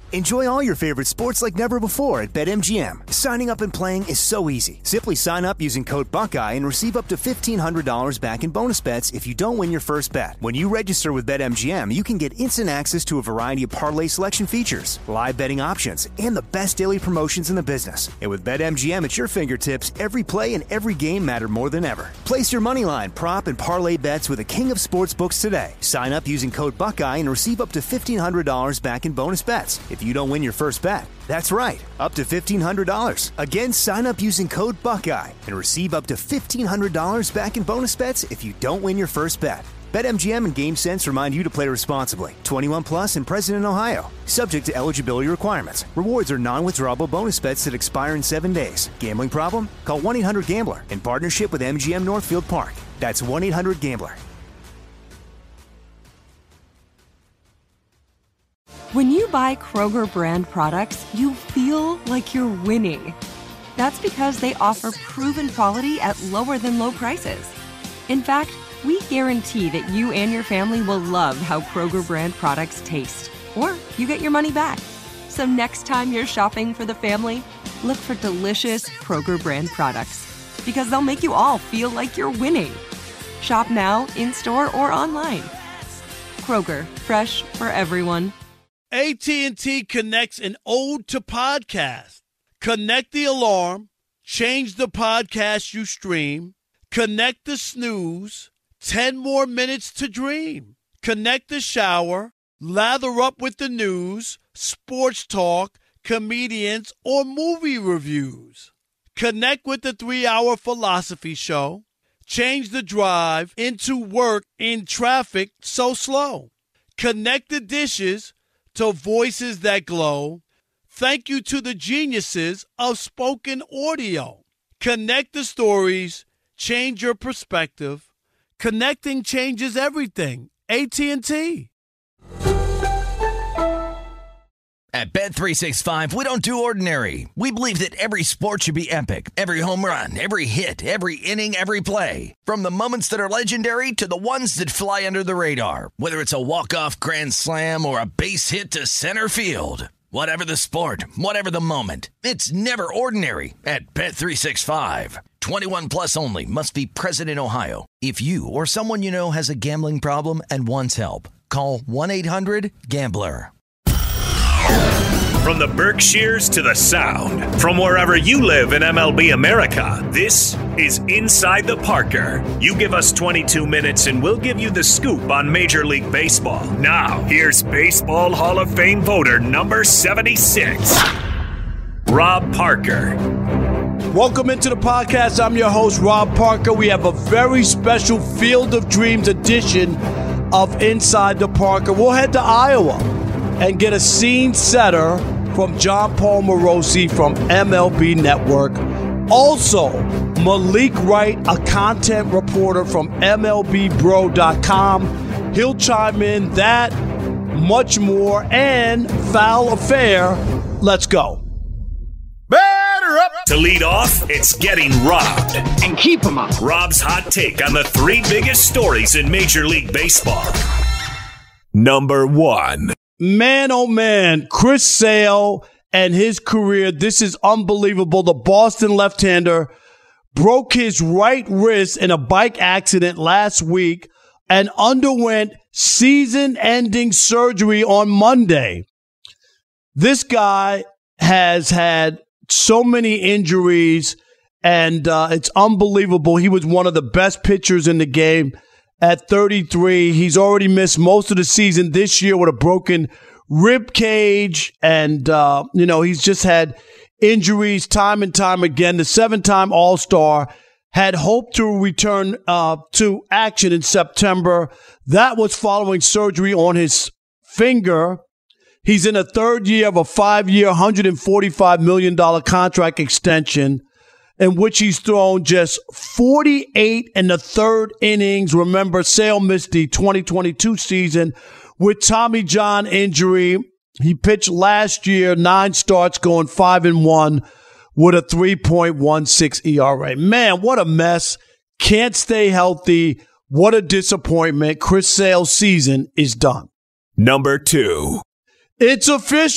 Enjoy all your favorite sports like never before at BetMGM. Signing up and playing is so easy. Simply sign up using code Buckeye and receive up to $1,500 back in bonus bets if you don't win your first bet. When you register with BetMGM, you can get instant access to a variety of parlay selection features, live betting options, and the best daily promotions in the business. And with BetMGM at your fingertips, every play and every game matter more than ever. Place your moneyline, prop, and parlay bets with the king of sportsbooks today. Sign up using code Buckeye and receive up to $1,500 back in bonus bets if you don't win your first bet. That's right, up to $1,500. Again, sign up using code Buckeye and receive up to $1,500 back in bonus bets if you don't win your first bet. BetMGM and GameSense remind you to play responsibly. 21 plus and present in Ohio. Subject to eligibility requirements. Rewards are non-withdrawable bonus bets that expire in 7 days. Gambling problem? Call 1-800-GAMBLER in partnership with MGM Northfield Park. That's 1-800-GAMBLER. When you buy Kroger brand products, you feel like you're winning. That's because they offer proven quality at lower than low prices. In fact, we guarantee that you and your family will love how Kroger brand products taste, or you get your money back. So next time you're shopping for the family, look for delicious Kroger brand products, because they'll make you all feel like you're winning. Shop now, in-store, or online. Kroger, fresh for everyone. AT&T connects an ode to podcast. Connect the alarm, change the podcast you stream, connect the snooze, 10 more minutes to dream. Connect the shower, lather up with the news, sports talk, comedians, or movie reviews. Connect with the 3-hour philosophy show. Change the drive into work in traffic so slow. Connect the dishes to voices that glow. Thank you to the geniuses of spoken audio. Connect the stories, change your perspective. Connecting changes everything. AT&T. At Bet365, we don't do ordinary. We believe that every sport should be epic. Every home run, every hit, every inning, every play. From the moments that are legendary to the ones that fly under the radar. Whether it's a walk-off grand slam or a base hit to center field. Whatever the sport, whatever the moment. It's never ordinary at Bet365. 21 plus only. Must be present in Ohio. If you or someone you know has a gambling problem and wants help, call 1-800-GAMBLER. From the Berkshires to the Sound, from wherever you live in MLB America, this is Inside the Parker. You give us 22 minutes and we'll give you the scoop on Major League Baseball. Now, here's Baseball Hall of Fame voter number 76, Rob Parker. Welcome into the podcast. I'm your host, Rob Parker. We have a very special Field of Dreams edition of Inside the Parker. We'll head to Iowa and get a scene setter from John Paul Morosi from MLB Network. Also, Malik Wright, a content reporter from MLBBro.com. He'll chime in that, much more, and Foul Affair. Let's go. Batter up! To lead off, it's Getting Robbed. And keep him up. Rob's hot take on the 3 biggest stories in Major League Baseball. Number 1. Man, oh man, Chris Sale and his career. This is unbelievable. The Boston left-hander broke his right wrist in a bike accident last week and underwent season-ending surgery on Monday. This guy has had so many injuries, and it's unbelievable. He was one of the best pitchers in the game. At 33, he's already missed most of the season this year with a broken rib cage, and he's just had injuries time and time again. The 7-time All-Star had hoped to return to action in September. That was following surgery on his finger. He's in a third year of a 5-year, $145 million contract extension, in which he's thrown just 48 in the third innings. Remember, Sale missed the 2022 season with Tommy John injury. He pitched last year, 9 starts, going 5-1 with a 3.16 ERA. Man, what a mess. Can't stay healthy. What a disappointment. Chris Sale's season is done. Number 2. It's official.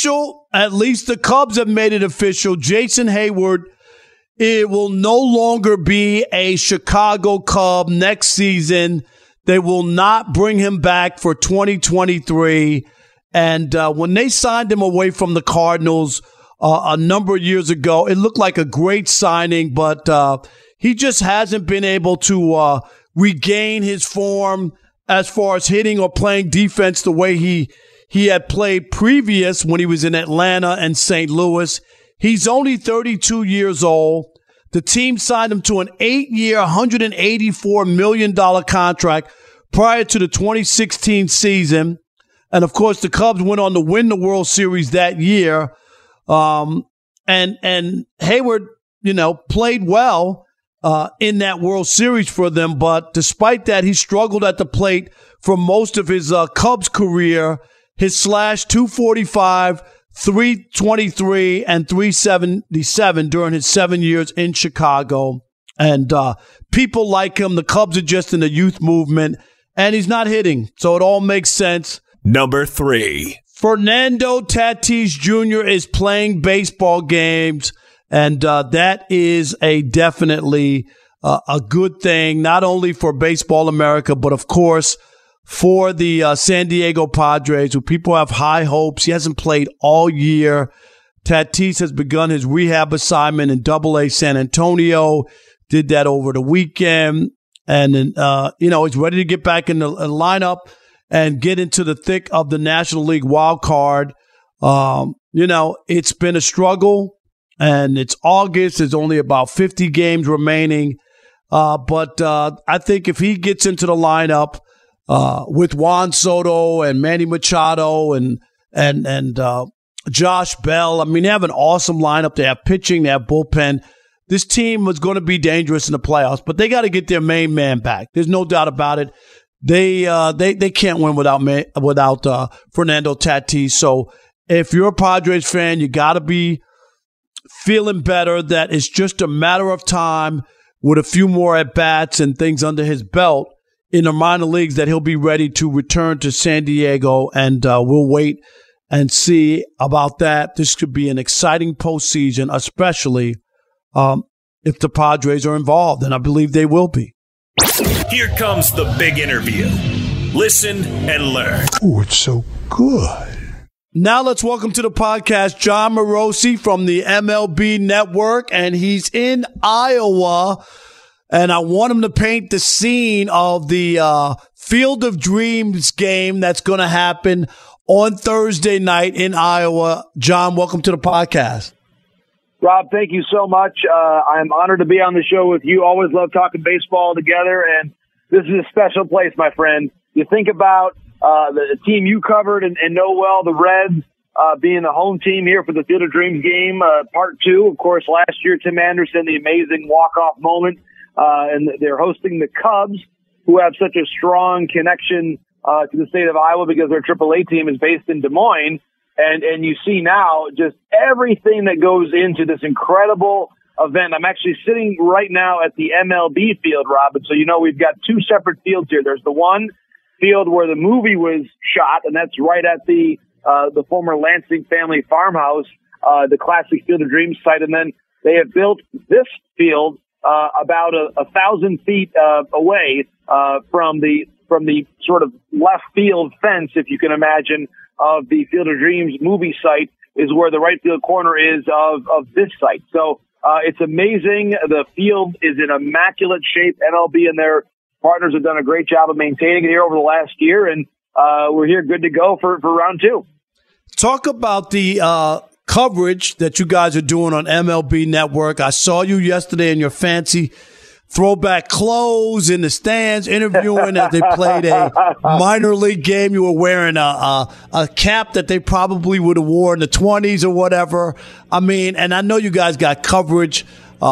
at least the Cubs have made it official. Jason Heyward, it will no longer be a Chicago Cub next season. They will not bring him back for 2023. And when they signed him away from the Cardinals a number of years ago, it looked like a great signing, but he just hasn't been able to regain his form as far as hitting or playing defense the way he had played previous when he was in Atlanta and St. Louis. He's only 32 years old. The team signed him to an 8-year, $184 million contract prior to the 2016 season. And, of course, the Cubs went on to win the World Series that year. And Heyward, played well in that World Series for them. But despite that, he struggled at the plate for most of his Cubs career. His slash 245, 323, and 377 during his 7 years in Chicago. And people like him. The Cubs are just in the youth movement. And he's not hitting. So it all makes sense. Number 3. Fernando Tatis Jr. is playing baseball games. And that is definitely a good thing, not only for Baseball America, but, of course, for the San Diego Padres, who people have high hopes. He hasn't played all year. Tatis has begun his rehab assignment in AA San Antonio, did that over the weekend. And then, he's ready to get back in the lineup and get into the thick of the National League wild card. It's been a struggle, and it's August. There's only about 50 games remaining. But I think if he gets into the lineup with Juan Soto and Manny Machado and Josh Bell, they have an awesome lineup. They have pitching, they have bullpen. This team was going to be dangerous in the playoffs, but they got to get their main man back. There's no doubt about it. They can't win without Fernando Tatis. So if you're a Padres fan, you got to be feeling better that it's just a matter of time with a few more at-bats and things under his belt in the minor leagues that he'll be ready to return to San Diego, and we'll wait and see about that. This could be an exciting postseason, especially if the Padres are involved, and I believe they will be. Here comes the big interview. Listen and learn. Oh, it's so good. Now let's welcome to the podcast Jon Morosi from the MLB Network, and he's in Iowa, and I want him to paint the scene of the Field of Dreams game that's going to happen on Thursday night in Iowa. Jon, welcome to the podcast. Rob, thank you so much. I'm honored to be on the show with you. Always love talking baseball together, and this is a special place, my friend. You think about the team you covered and know well, the Reds, being the home team here for the Field of Dreams game, part 2. Of course, last year, Tim Anderson, the amazing walk-off moment, and they're hosting the Cubs, who have such a strong connection to the state of Iowa because their AAA team is based in Des Moines. And you see now just everything that goes into this incredible event. I'm actually sitting right now at the MLB field, Robin. So, we've got 2 separate fields here. There's the one field where the movie was shot, and that's right at the former Lansing family farmhouse, the classic Field of Dreams site. And then they have built this field about 1,000 feet away from the sort of left field fence, if you can imagine, of the Field of Dreams movie site, is where the right field corner is of this site. So it's amazing. The field is in immaculate shape. MLB and their partners have done a great job of maintaining it here over the last year, and we're here good to go for round 2. Talk about the coverage that you guys are doing on MLB Network. I saw you yesterday in your fancy throwback clothes in the stands, interviewing as they played a minor league game. You were wearing a cap that they probably would have worn in the 20s or whatever. And I know you guys got coverage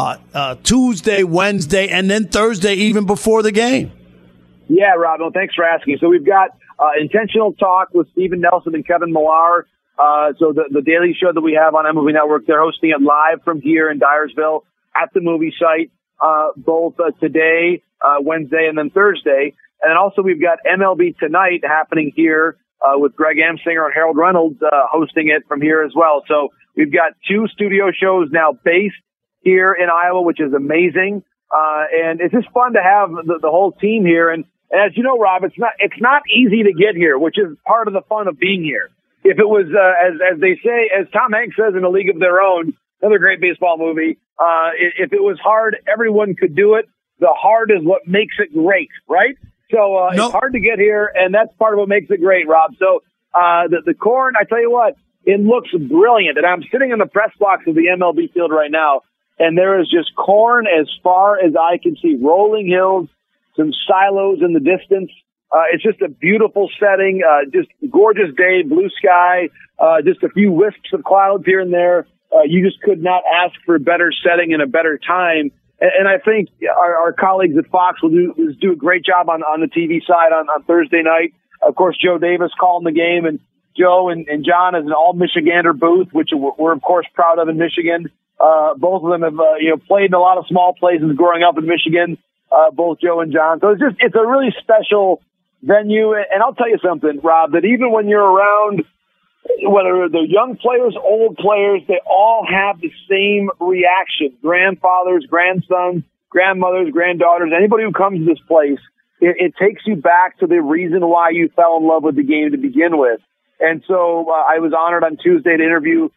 Tuesday, Wednesday, and then Thursday, even before the game. Yeah, Rob, well, thanks for asking. So we've got Intentional Talk with Steven Nelson and Kevin Millar. So the daily show that we have on MLB Network, they're hosting it live from here in Dyersville at the movie site. Both today, Wednesday, and then Thursday. And then also we've got MLB Tonight happening here with Greg Amsinger and Harold Reynolds hosting it from here as well. So we've got 2 studio shows now based here in Iowa, which is amazing. And it's just fun to have the whole team here. And as you know, Rob, it's not easy to get here, which is part of the fun of being here. If it was, as they say, as Tom Hanks says in A League of Their Own, another great baseball movie, if it was hard, everyone could do it. The hard is what makes it great, right? So It's hard to get here, and that's part of what makes it great, Rob. So the corn, I tell you what, it looks brilliant. And I'm sitting in the press box of the MLB field right now, and there is just corn as far as I can see, rolling hills, some silos in the distance. It's just a beautiful setting, just gorgeous day, blue sky, just a few wisps of clouds here and there. You just could not ask for a better setting and a better time. And I think our colleagues at Fox will do a great job on the TV side on Thursday night. Of course, Joe Davis calling the game, and Joe and John is an all-Michigander booth, which we're of course proud of in Michigan. Both of them have played in a lot of small places growing up in Michigan. Both Joe and John. So it's a really special venue. And I'll tell you something, Rob, that even when you're around, whether they're young players, old players, they all have the same reaction. Grandfathers, grandsons, grandmothers, granddaughters, anybody who comes to this place, it takes you back to the reason why you fell in love with the game to begin with. And so I was honored on Tuesday to interview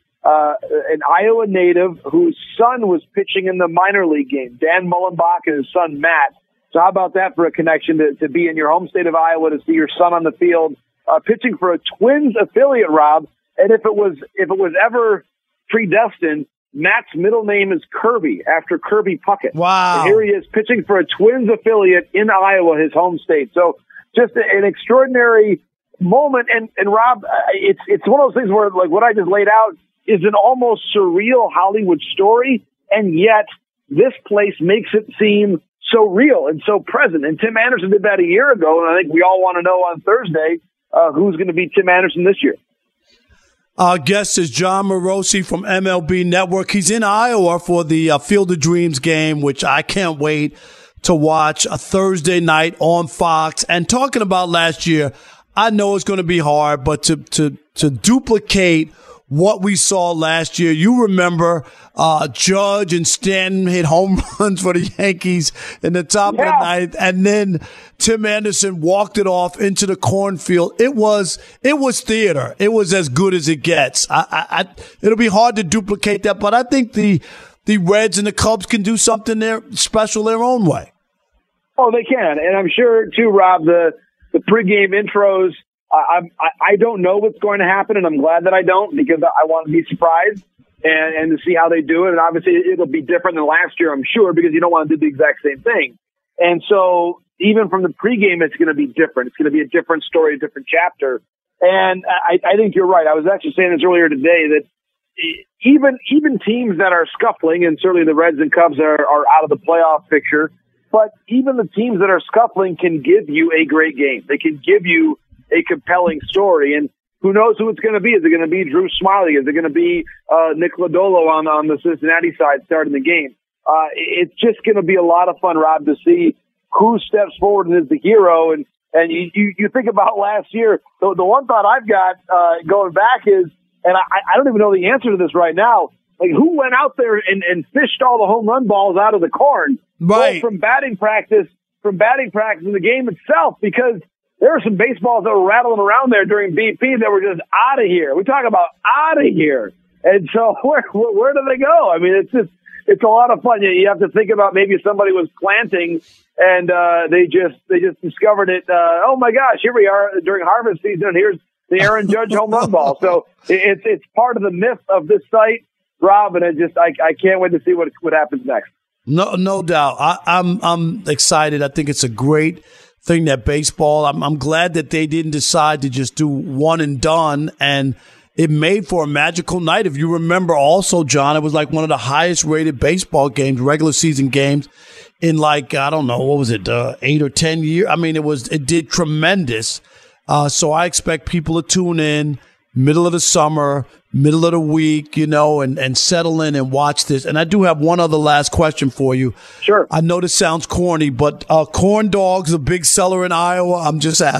an Iowa native whose son was pitching in the minor league game, Dan Mullenbach and his son Matt. So how about that for a connection to be in your home state of Iowa, to see your son on the field, pitching for a Twins affiliate, Rob. And if it was ever predestined, Matt's middle name is Kirby, after Kirby Puckett. Wow. And here he is pitching for a Twins affiliate in Iowa, his home state. So just an extraordinary moment. And Rob, it's one of those things where, like, what I just laid out is an almost surreal Hollywood story, and yet this place makes it seem so real and so present. And Tim Anderson did that a year ago, and I think we all want to know on Thursday who's going to be Tim Anderson this year. Our guest is Jon Morosi from MLB Network. He's in Iowa for the Field of Dreams game, which I can't wait to watch, a Thursday night on Fox. And talking about last year, I know it's going to be hard, but to duplicate what we saw last year. You remember Judge and Stanton hit home runs for the Yankees in the top of the ninth, and then Tim Anderson walked it off into the cornfield. It was theater. It was as good as it gets. It'll be hard to duplicate that, but I think the Reds and the Cubs can do something there special their own way. Oh, they can, and I'm sure too, Rob. The pregame intros. I don't know what's going to happen, and I'm glad that I don't, because I want to be surprised and to see how they do it. And obviously it'll be different than last year, I'm sure, because you don't want to do the exact same thing. And so even from the pregame, it's going to be different. It's going to be a different story, a different chapter. And I think you're right. I was actually saying this earlier today, that even teams that are scuffling, and certainly the Reds and Cubs are out of the playoff picture, but even the teams that are scuffling can give you a great game. They can give you a compelling story. And who knows who it's going to be? Is it going to be Drew Smyly? Is it going to be Nick Lodolo on the Cincinnati side starting the game? It's just going to be a lot of fun, Rob, to see who steps forward and is the hero. And you think about last year, the one thought I've got going back is, and I don't even know the answer to this right now, like, who went out there and fished all the home run balls out of the corn? Right. From batting practice in the game itself, because there were some baseballs that were rattling around there during BP that were just out of here. We talk about out of here. And so where do they go? I mean, it's a lot of fun. You have to think about, maybe somebody was planting and they just discovered it. Oh my gosh, here we are during harvest season, and here's the Aaron Judge home run ball. So it's part of the myth of this site, Rob, and I can't wait to see what happens next. No doubt. I'm excited. I think it's a great thing that baseball. I'm glad that they didn't decide to just do one and done, and it made for a magical night. If you remember, also, John, it was like one of the highest rated baseball games, regular season games, in like, I don't know, what was it, 8 or 10 years? I mean, it did tremendous. So I expect people to tune in middle of the summer, middle of the week, and settle in and watch this. And I do have one other last question for you. Sure. I know this sounds corny, but corn dogs a big seller in Iowa? I'm just asking.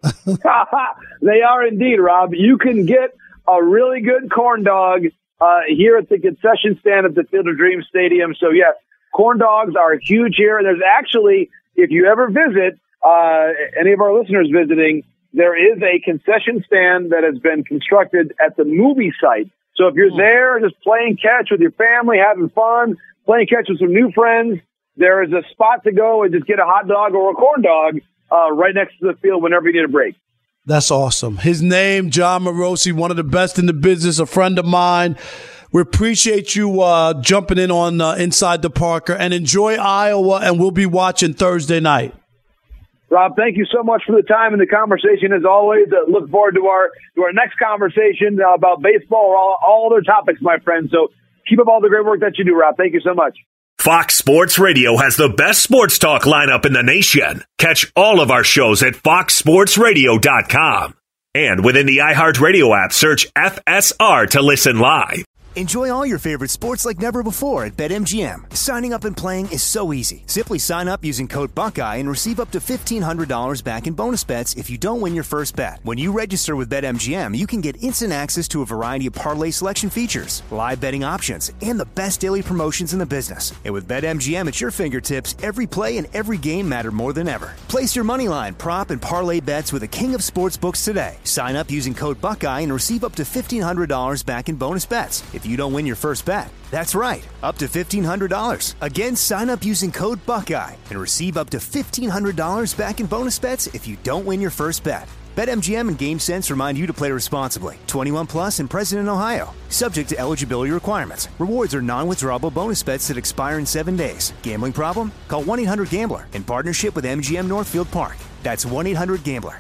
They are indeed, Rob. You can get a really good corn dog here at the concession stand at the Field of Dreams Stadium. So, yes, corn dogs are huge here. There's actually, if you ever visit, any of our listeners visiting, there is a concession stand that has been constructed at the movie site. So if you're there just playing catch with your family, having fun, playing catch with some new friends, there is a spot to go and just get a hot dog or a corn dog right next to the field whenever you need a break. That's awesome. His name, John Morosi, one of the best in the business, a friend of mine. We appreciate you jumping in on Inside the Parker, and enjoy Iowa, and we'll be watching Thursday night. Rob, thank you so much for the time and the conversation as always. Look forward to our next conversation about baseball or all other topics, my friend. So keep up all the great work that you do, Rob. Thank you so much. Fox Sports Radio has the best sports talk lineup in the nation. Catch all of our shows at foxsportsradio.com. And within the iHeartRadio app, search FSR to listen live. Enjoy all your favorite sports like never before at BetMGM. Signing up and playing is so easy. Simply sign up using code Buckeye and receive up to $1,500 back in bonus bets if you don't win your first bet. When you register with BetMGM, you can get instant access to a variety of parlay selection features, live betting options, and the best daily promotions in the business. And with BetMGM at your fingertips, every play and every game matter more than ever. Place your moneyline, prop, and parlay bets with the king of sportsbooks today. Sign up using code Buckeye and receive up to $1,500 back in bonus bets if you don't win your first bet. That's right, up to $1,500. Again, sign up using code Buckeye and receive up to $1,500 back in bonus bets if you don't win your first bet. BetMGM and GameSense remind you to play responsibly. 21 plus and present in Ohio. Subject to eligibility requirements. Rewards are non-withdrawable bonus bets that expire in 7 days. Gambling problem? Call 1-800-GAMBLER in partnership with MGM Northfield Park. That's 1-800-GAMBLER.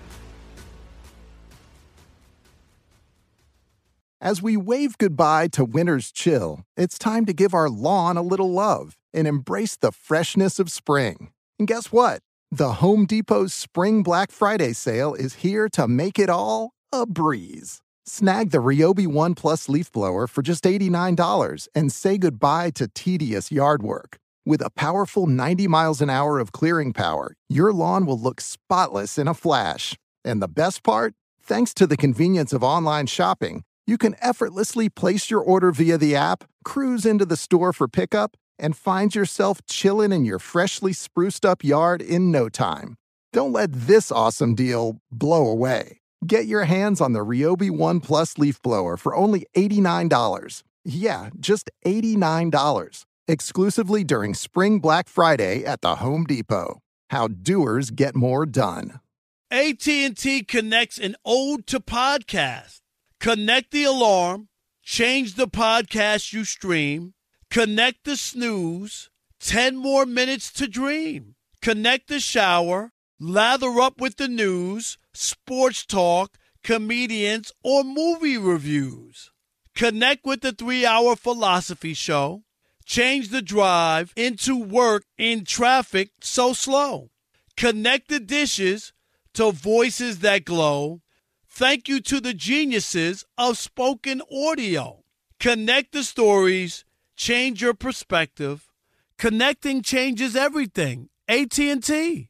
As we wave goodbye to winter's chill, it's time to give our lawn a little love and embrace the freshness of spring. And guess what? The Home Depot's Spring Black Friday sale is here to make it all a breeze. Snag the Ryobi One Plus leaf blower for just $89 and say goodbye to tedious yard work. With a powerful 90 miles an hour of clearing power, your lawn will look spotless in a flash. And the best part? Thanks to the convenience of online shopping, you can effortlessly place your order via the app, cruise into the store for pickup, and find yourself chilling in your freshly spruced up yard in no time. Don't let this awesome deal blow away. Get your hands on the Ryobi One Plus leaf blower for only $89. Yeah, just $89. Exclusively during Spring Black Friday at the Home Depot. How doers get more done. AT&T connects an ode to podcast. Connect the alarm, change the podcast you stream, connect the snooze, 10 more minutes to dream. Connect the shower, lather up with the news, sports talk, comedians, or movie reviews. Connect with the 3-hour philosophy show. Change the drive into work in traffic so slow. Connect the dishes to voices that glow. Thank you to the geniuses of spoken audio. Connect the stories, change your perspective. Connecting changes everything. AT&T.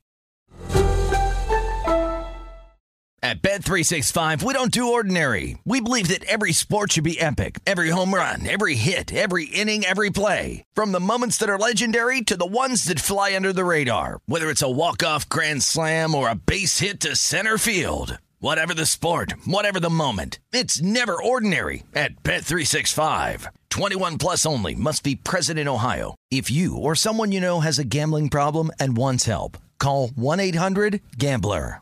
At Bet365, we don't do ordinary. We believe that every sport should be epic. Every home run, every hit, every inning, every play. From the moments that are legendary to the ones that fly under the radar. Whether it's a walk-off grand slam or a base hit to center field. Whatever the sport, whatever the moment, it's never ordinary at Bet365. 21 plus only. Must be present in Ohio. If you or someone you know has a gambling problem and wants help, call 1-800-GAMBLER.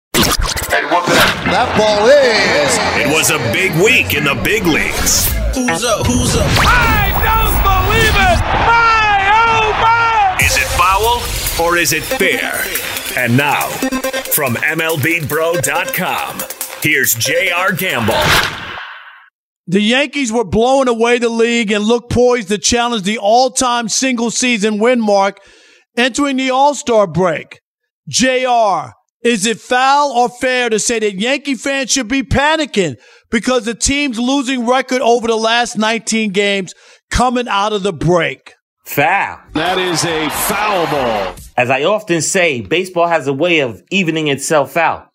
That ball is. It was a big week in the big leagues. Who's up? I don't believe it! My, oh my! Is it foul or is it fair? And now, from MLBBro.com, here's J.R. Gamble. The Yankees were blowing away the league and look poised to challenge the all-time single-season win mark entering the All-Star break. JR, is it foul or fair to say that Yankee fans should be panicking because the team's losing record over the last 19 games coming out of the break? Foul. That is a foul ball. As I often say, baseball has a way of evening itself out.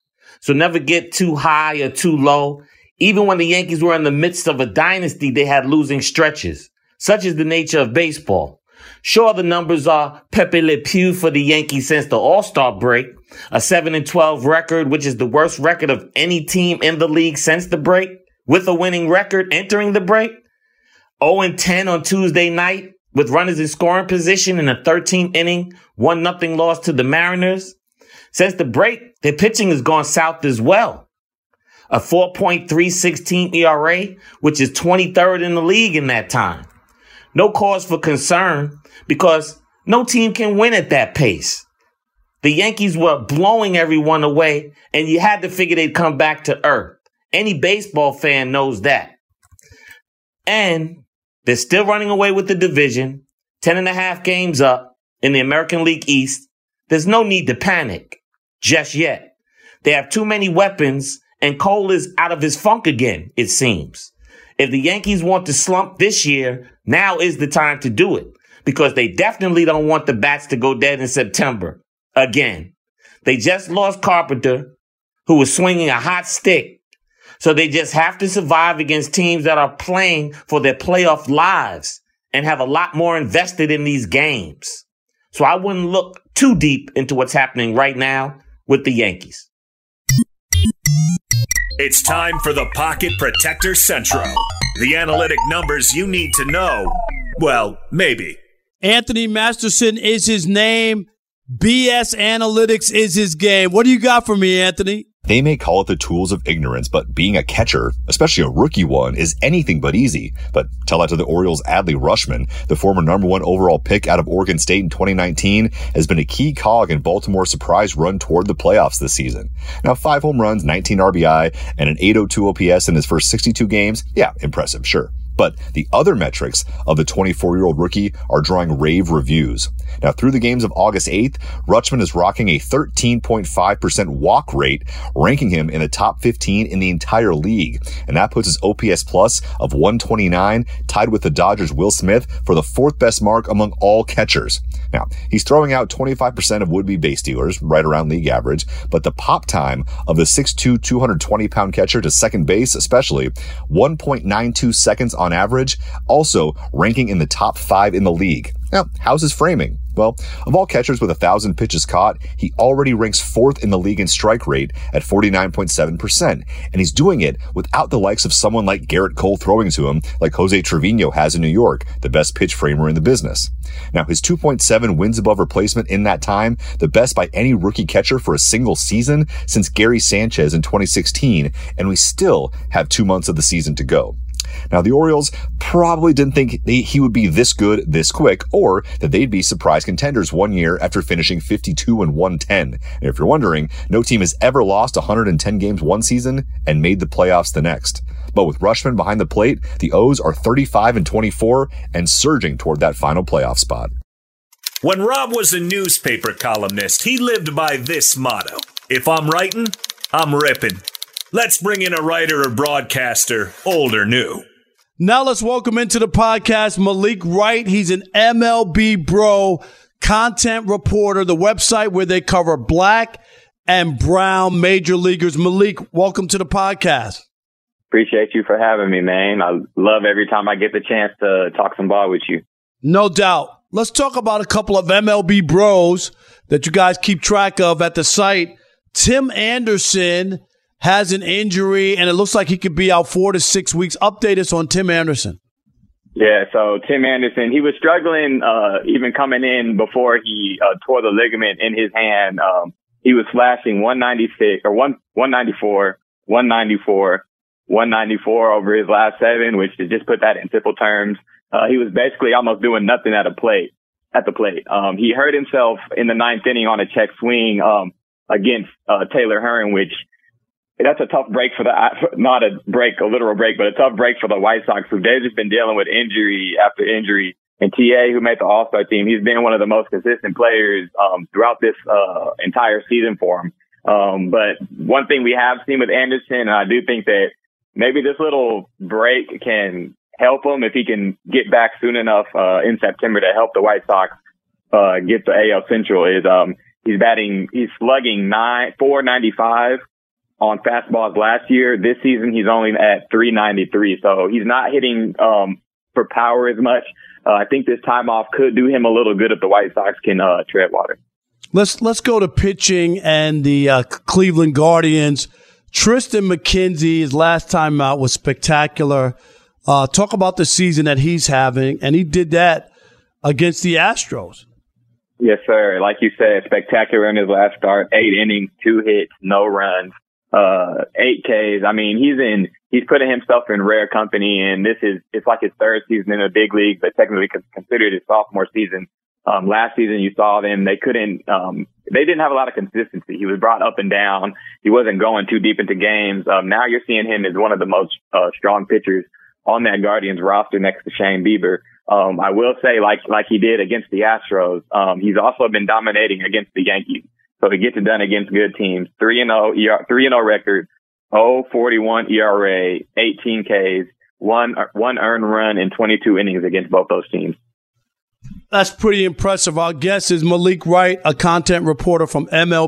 So never get too high or too low. Even when the Yankees were in the midst of a dynasty, they had losing stretches. Such is the nature of baseball. Sure, the numbers are Pepe Le Pew for the Yankees since the All-Star break, a 7-12 record, which is the worst record of any team in the league since the break, with a winning record entering the break. 0-10 on Tuesday night with runners in scoring position in the 13th inning, 1-0 loss to the Mariners. Since the break, their pitching has gone south as well. A 4.316 ERA, which is 23rd in the league in that time. No cause for concern because no team can win at that pace. The Yankees were blowing everyone away, and you had to figure they'd come back to earth. Any baseball fan knows that. And they're still running away with the division, 10.5 games up in the American League East. There's no need to panic just yet. They have too many weapons, and Cole is out of his funk again, it seems. If the Yankees want to slump this year, now is the time to do it, because they definitely don't want the bats to go dead in September again. They just lost Carpenter, who was swinging a hot stick. So they just have to survive against teams that are playing for their playoff lives and have a lot more invested in these games. So I wouldn't look too deep into what's happening right now with the Yankees. It's time for the Pocket Protector Central. The analytic numbers you need to know. Well, maybe. Anthony Masterson is his name. BS Analytics is his game. What do you got for me, Anthony? They may call it the tools of ignorance, but being a catcher, especially a rookie one, is anything but easy. But tell that to the Orioles' Adley Rutschman, the former #1 overall pick out of Oregon State in 2019, has been a key cog in Baltimore's surprise run toward the playoffs this season. Now, 5 home runs, 19 RBI, and an .802 OPS in his first 62 games. Yeah, impressive, sure. But the other metrics of the 24-year-old rookie are drawing rave reviews. Now, through the games of August 8th, Rutschman is rocking a 13.5% walk rate, ranking him in the top 15 in the entire league. And that puts his OPS plus of 129, tied with the Dodgers' Will Smith for the 4th best mark among all catchers. Now, he's throwing out 25% of would-be base stealers, right around league average, but the pop time of the 6'2", 220-pound catcher to second base, especially, 1.92 seconds on average, also ranking in the top 5 in the league. Now, how's his framing? Well, of all catchers with 1,000 pitches caught, he already ranks 4th in the league in strike rate at 49.7%. And he's doing it without the likes of someone like Garrett Cole throwing to him, like Jose Trevino has in New York, the best pitch framer in the business. Now, his 2.7 wins above replacement in that time, the best by any rookie catcher for a single season since Gary Sanchez in 2016, and we still have 2 months of the season to go. Now, the Orioles probably didn't think he would be this good this quick, or that they'd be surprise contenders 1 year after finishing 52-110. And if you're wondering, no team has ever lost 110 games one season and made the playoffs the next. But with Rutschman behind the plate, the O's are 35-24 and surging toward that final playoff spot. When Rob was a newspaper columnist, he lived by this motto: if I'm writing, I'm ripping. Let's bring in a writer or broadcaster, old or new. Now let's welcome into the podcast Malik Wright. He's an MLB Bro content reporter, the website where they cover black and brown major leaguers. Malik, welcome to the podcast. Appreciate you for having me, man. I love every time I get the chance to talk some ball with you. No doubt. Let's talk about a couple of MLB Bros that you guys keep track of at the site. Tim Anderson has an injury, and it looks like he could be out 4 to 6 weeks. Update us on Tim Anderson. Yeah, so Tim Anderson, he was struggling even coming in before he tore the ligament in his hand. He was flashing 196 or 194, 194, 194 over his last 7, which to just put that in simple terms, he was basically almost doing nothing at the plate. He hurt himself in the 9th inning on a check swing against Taylor Hearn, which that's a tough break for not a literal break, but a tough break for the White Sox, who they've just been dealing with injury after injury. And TA, who made the All-Star team, he's been one of the most consistent players throughout this entire season for him. But one thing we have seen with Anderson, and I do think that maybe this little break can help him if he can get back soon enough in September to help the White Sox get the AL Central, is he's slugging .495 on fastballs last year. This season, he's only at 393. So he's not hitting for power as much. I think this time off could do him a little good if the White Sox can tread water. Let's go to pitching and the Cleveland Guardians. Tristan McKenzie, his last time out was spectacular. Talk about the season that he's having, and he did that against the Astros. Yes, sir. Like you said, spectacular in his last start. 8 innings, 2 hits, no runs, 8 Ks. I mean, he's putting himself in rare company, and it's like his third season in the big league, but technically considered his sophomore season. Last season you saw them, they didn't have a lot of consistency. He was brought up and down. He wasn't going too deep into games. Now you're seeing him as one of the most strong pitchers on that Guardians roster next to Shane Bieber. I will say, like he did against the Astros, he's also been dominating against the Yankees. So he gets it done against good teams. 3-0 record, 0.41 ERA, 18 Ks, one earned run in 22 innings against both those teams. That's pretty impressive. Our guest is Malik Wright, a content reporter from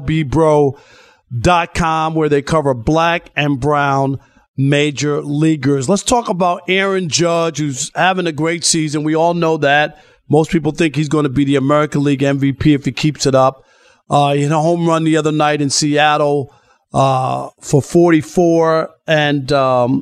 MLBBro.com, where they cover black and brown major leaguers. Let's talk about Aaron Judge, who's having a great season. We all know that. Most people think he's going to be the American League MVP if he keeps it up. He hit a home run the other night in Seattle for 44. And, will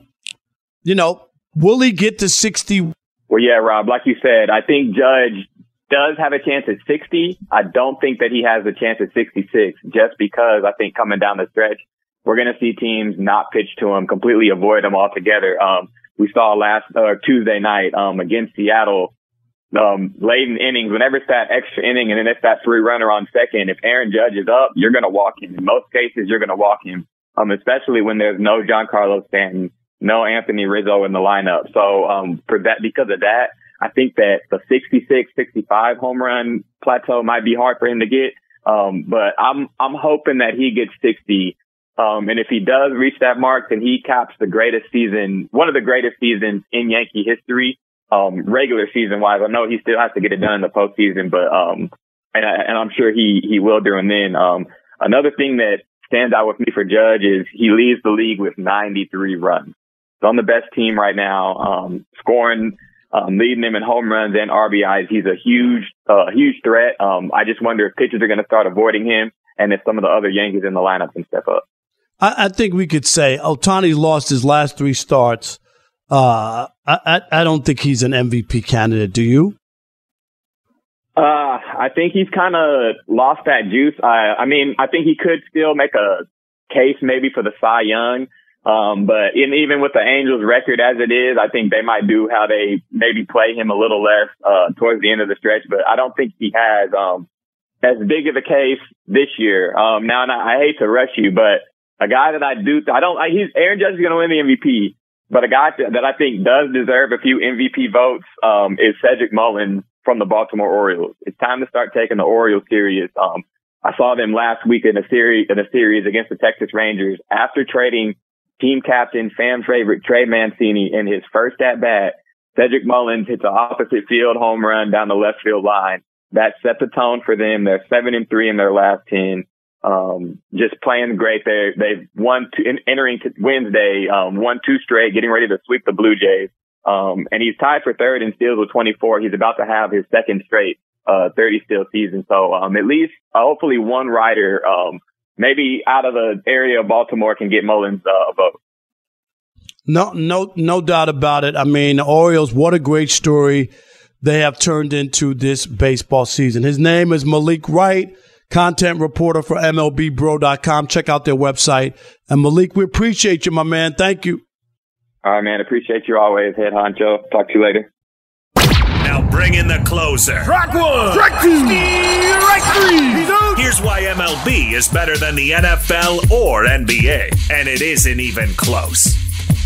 he get to 60? Well, yeah, Rob, like you said, I think Judge does have a chance at 60. I don't think that he has a chance at 66, just because I think coming down the stretch, we're going to see teams not pitch to him, completely avoid him altogether. We saw Tuesday night against Seattle, late in innings, whenever it's that extra inning and then it's that 3-runner on second, if Aaron Judge is up, you're going to walk him. In most cases, you're going to walk him, especially when there's no Giancarlo Stanton, no Anthony Rizzo in the lineup. So because of that, I think that the 66, 65 home run plateau might be hard for him to get. But I'm hoping that he gets 60. And if he does reach that mark, then he caps the greatest season, one of the greatest seasons in Yankee history, regular season wise. I know he still has to get it done in the postseason, but, and I'm sure he will during then. Another thing that stands out with me for Judge is he leads the league with 93 runs. He's on the best team right now, scoring, leading them in home runs and RBIs. He's a huge threat. I just wonder if pitchers are going to start avoiding him and if some of the other Yankees in the lineup can step up. I think we could say Ohtani's lost his last 3 starts. I don't think he's an MVP candidate. Do you? I think he's kind of lost that juice. I mean, I think he could still make a case maybe for the Cy Young. But even with the Angels record as it is, I think they might do how they maybe play him a little less, towards the end of the stretch. But I don't think he has, as big of a case this year. Now, I hate to rush you, but a guy that Aaron Judge is going to win the MVP, but a guy that I think does deserve a few MVP votes, is Cedric Mullins from the Baltimore Orioles. It's time to start taking the Orioles serious. I saw them last week in a series against the Texas Rangers after trading team captain, fan favorite Trey Mancini in his first at bat. Cedric Mullins hits an opposite field home run down the left field line. That set the tone for them. They're 7-3 in their last 10. Just playing great. They've won entering Wednesday, won 2 straight, getting ready to sweep the Blue Jays. And he's tied for third in steals with 24. He's about to have his second straight 30 steal season. So at least hopefully one rider, maybe out of the area of Baltimore, can get Mullins a vote. No doubt about it. I mean, the Orioles, what a great story they have turned into this baseball season. His name is Malik Wright, content reporter for MLBBro.com. Check out their website. And Malik, we appreciate you, my man. Thank you. All right, man. Appreciate you always, head honcho. Talk to you later. Now bring in the closer. Strike 1. Strike 2. Strike 3. Here's why MLB is better than the NFL or NBA. And it isn't even close.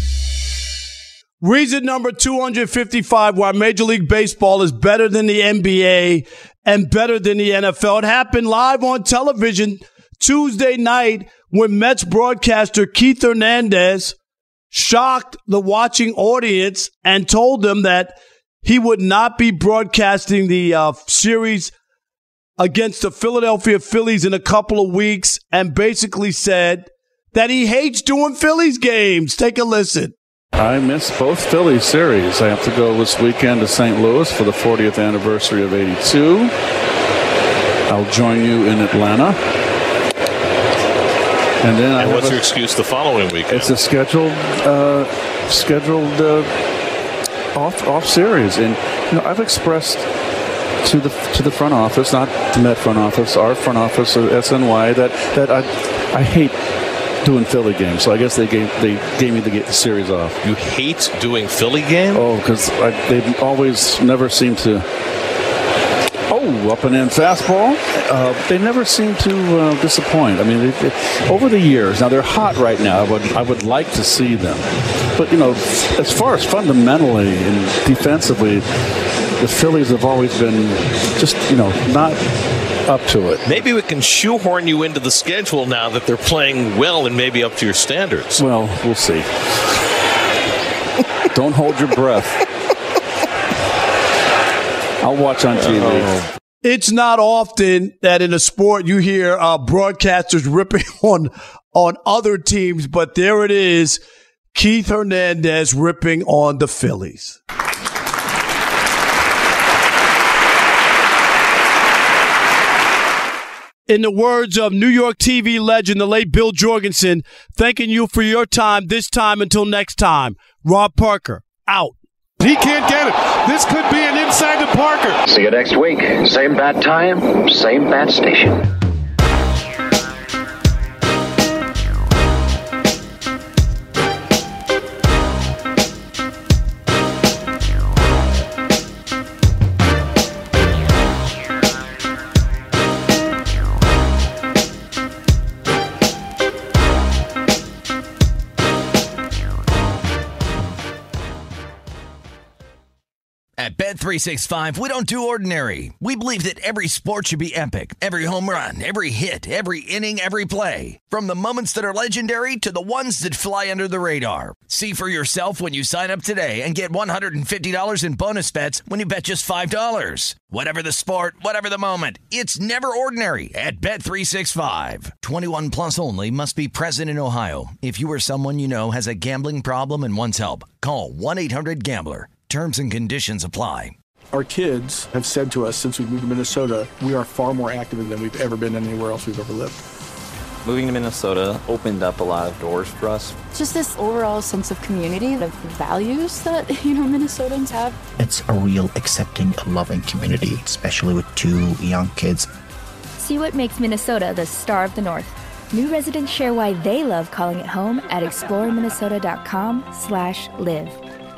Reason number 255 why Major League Baseball is better than the NBA and better than the NFL. It happened live on television Tuesday night when Mets broadcaster Keith Hernandez shocked the watching audience and told them that he would not be broadcasting the series against the Philadelphia Phillies in a couple of weeks, and basically said that he hates doing Phillies games. Take a listen. I missed both Phillies series. I have to go this weekend to St. Louis for the 40th anniversary of '82. I'll join you in Atlanta. And then what's your excuse the following weekend? It's a scheduled off series, and I've expressed to the front office, not the Met front office, our front office at SNY, that I hate doing Philly games. So I guess they gave me the series off. You hate doing Philly games? Oh, because they always never seem to. Oh, up and in fastball. They never seem to disappoint. I mean, over the years, now they're hot right now. I would like to see them, but as far as fundamentally and defensively, the Phillies have always been just not up to it. Maybe we can shoehorn you into the schedule now that they're playing well and maybe up to your standards. Well, we'll see. Don't hold your breath. I'll watch on TV. It's not often that in a sport you hear broadcasters ripping on other teams, but there it is. Keith Hernandez ripping on the Phillies. In the words of New York TV legend, the late Bill Jorgensen, thanking you for your time this time until next time. Rob Parker, out. He can't get it. This could be an inside to Parker. See you next week. Same bat time, same bat station. At Bet365, we don't do ordinary. We believe that every sport should be epic. Every home run, every hit, every inning, every play. From the moments that are legendary to the ones that fly under the radar. See for yourself when you sign up today and get $150 in bonus bets when you bet just $5. Whatever the sport, whatever the moment, it's never ordinary at Bet365. 21 plus only. Must be present in Ohio. If you or someone you know has a gambling problem and wants help, call 1-800-GAMBLER. Terms and conditions apply. Our kids have said to us since we moved to Minnesota, we are far more active than we've ever been anywhere else we've ever lived. Moving to Minnesota opened up a lot of doors for us. Just this overall sense of community, of values that, Minnesotans have. It's a real accepting, loving community, especially with 2 young kids. See what makes Minnesota the star of the North. New residents share why they love calling it home at exploreminnesota.com/live.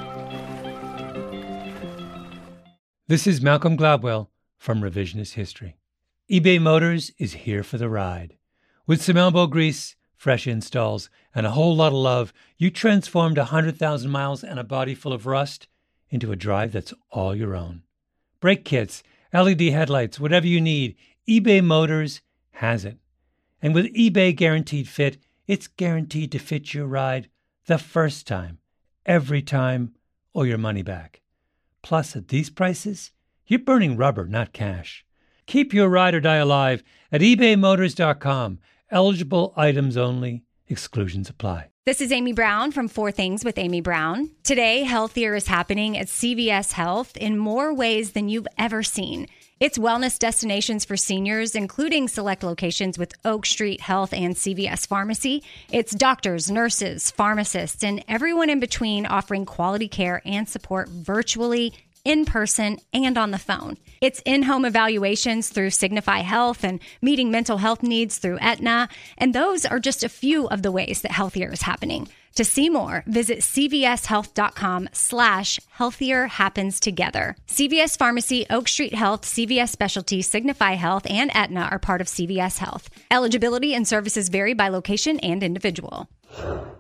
This is Malcolm Gladwell from Revisionist History. eBay Motors is here for the ride. With some elbow grease, fresh installs, and a whole lot of love, you transformed 100,000 miles and a body full of rust into a drive that's all your own. Brake kits, LED headlights, whatever you need, eBay Motors has it. And with eBay Guaranteed Fit, it's guaranteed to fit your ride the first time, every time, or your money back. Plus, at these prices, you're burning rubber, not cash. Keep your ride or die alive at ebaymotors.com. Eligible items only. Exclusions apply. This is Amy Brown from 4 Things with Amy Brown. Today, healthier is happening at CVS Health in more ways than you've ever seen. It's wellness destinations for seniors, including select locations with Oak Street Health and CVS Pharmacy. It's doctors, nurses, pharmacists, and everyone in between offering quality care and support virtually, in person, and on the phone. It's in-home evaluations through Signify Health and meeting mental health needs through Aetna. And those are just a few of the ways that healthier is happening. To see more, visit cvshealth.com/healthier happens together. CVS Pharmacy, Oak Street Health, CVS Specialty, Signify Health, and Aetna are part of CVS Health. Eligibility and services vary by location and individual.